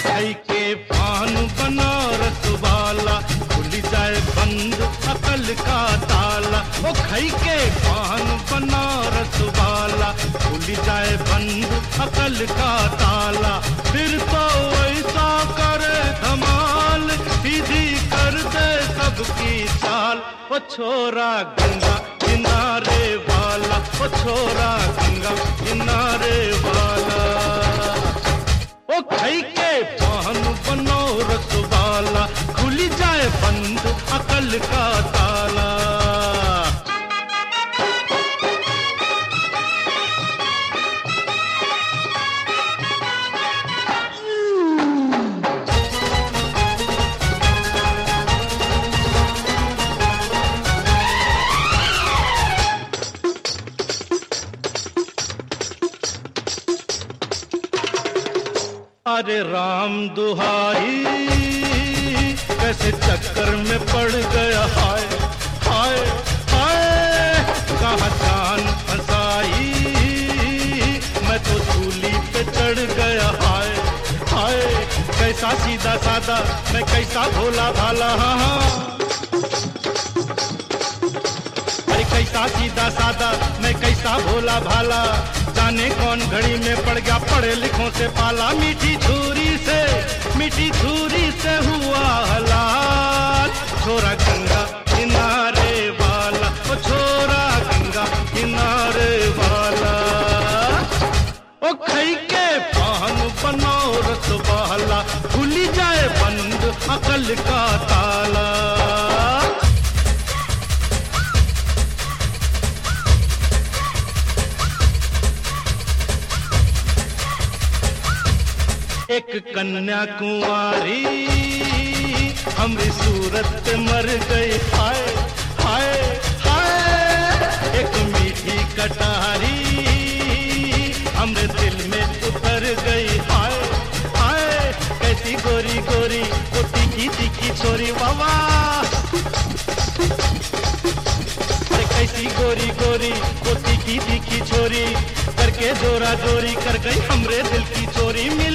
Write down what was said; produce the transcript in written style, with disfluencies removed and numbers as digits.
खाई के पान बनारस वाला, खुल जाए बंद अकल का ताला। ओ खाई के पान बनारस वाला, खुल जाए बंद अकल का ताला। फिर तो ऐसा करे धमाल, सीधी कर दे सबकी चाल। ओ छोरा गंगा किनारे वाला, ओ छोरा गंगा किनारे वाला। ओ खाई के पान बनारस वाला, खुल जाए बंद अकल का ताला। अरे राम दुहाई, कैसे चक्कर में पड़ गया, हाय हाय हाय। कहाँ जान फंसाई, मैं तो सूली पे चढ़ गया, हाय हाय। कैसा सीधा साधा, मैं कैसा भोला भाला, हाँ हाँ। अरे कैसा सीधा साधा, मैं कैसा भोला भाला। जाने कौन घड़ी में पड़ गया पढ़े लिखों से पाला। मीठी छुरी से हुआ हलाल। छोरा गंगा किनारे वाला, ओ छोरा गंगा किनारे वाला। ओ खाई के पान बनारस वाला, खुल जाए बंद अकल का ताला। एक कन्या कुंवारी हमरी सूरत पे मर गई, हाय हाय हाय। एक मीठी कटारी हमरे दिल में उतर गई, हाय हाय। कैसी गोरी गोरी वो तीखी तीखी छोरी, वावा। कैसी गोरी गोरी वो तीखी तीखी छोरी, करके जोरा जोरी कर गई हमरे दिल की चोरी। मिल